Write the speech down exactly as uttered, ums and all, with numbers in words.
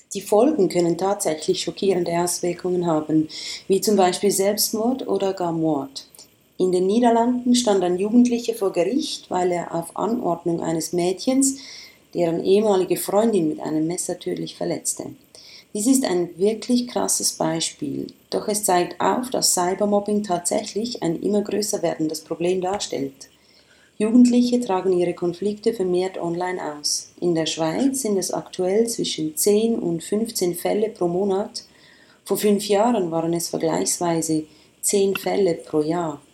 Die Folgen können tatsächlich schockierende Auswirkungen haben, wie zum Beispiel Selbstmord oder gar Mord. In den Niederlanden stand ein Jugendlicher vor Gericht, weil er auf Anordnung eines Mädchens deren ehemalige Freundin mit einem Messer tödlich verletzte. Dies ist ein wirklich krasses Beispiel, doch es zeigt auf, dass Cybermobbing tatsächlich ein immer größer werdendes Problem darstellt. Jugendliche tragen ihre Konflikte vermehrt online aus. In der Schweiz sind es aktuell zwischen zehn und fünfzehn Fälle pro Monat. Vor fünf Jahren waren es vergleichsweise zehn Fälle pro Jahr.